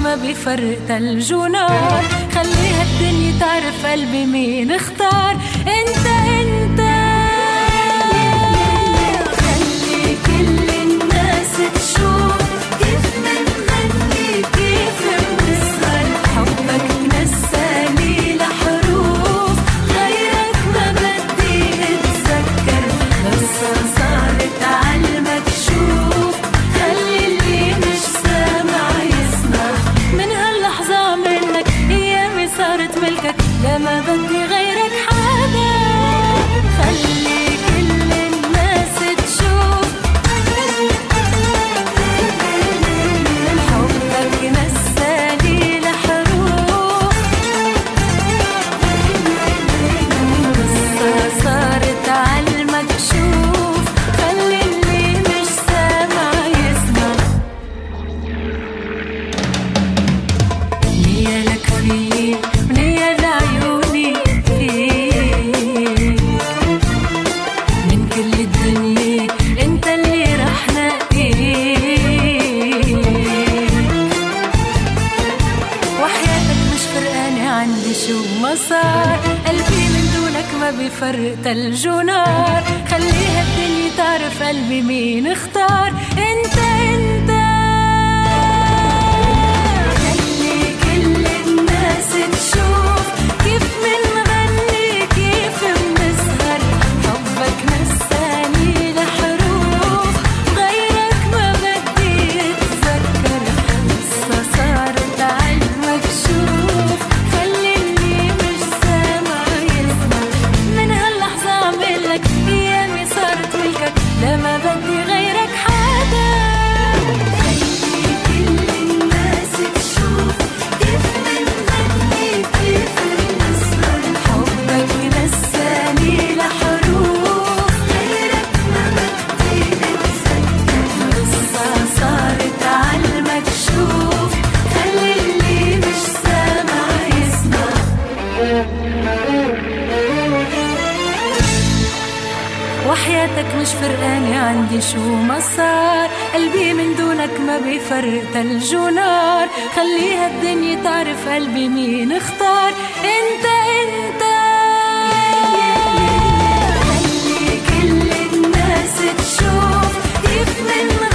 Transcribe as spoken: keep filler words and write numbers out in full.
ما بيفرق ثلج ونار. خليها الدنيا تعرف قلبي مين اختار. انت انت خلي كل الناس تشوف كيف منغني كيف بنسهر. حبك نساني لحروف غيرك ما بدي اتذكر. قصة صارت عالمكشوف خلي اللي مش سامع يسمع. من هاللحظة منك ايامي صارت ملكك لما بدي غيرك حدا. خلي كل الناس تشوف حبك نساني لحروف. قصة صارت عالمكشوف خلي اللي مش سامع يسمع. نية لك فيي ونية لعيوني فيك. من كل الدنيا انت اللي رح نقيك. وحياتك مش فرقانة عندي شو ما صار. قلبي من دونك ما بيفرق ثلج ونار. خليها الدنيا تعرف قلبي مين اختار. انت انت خلي كل الناس تشوف كيف منغني كيف بنسهر. حبك نساني لحروف غيرك ما بدي اتذكر. قصة صارت عالمكشوف خلي اللي مش سامع يسمع. من هاللحظة عملك ايامي صارت ملكك لما بدي غيرك حدا. خلي كل الناس تشوف كيف منغني كيف بنسهر. حبك نساني لحروف غيرك ما بدي اتذكر. قصة صارت عالمكشوف خلي اللي مش سامع يسمع. وحياتك مش فرقانة عندي شو ما صار. قلبي من دونك ما بيفرق ثلج ونار. خليها الدنيا تعرف قلبي مين اختار. انت انت خلي كل الناس تشوف كيف من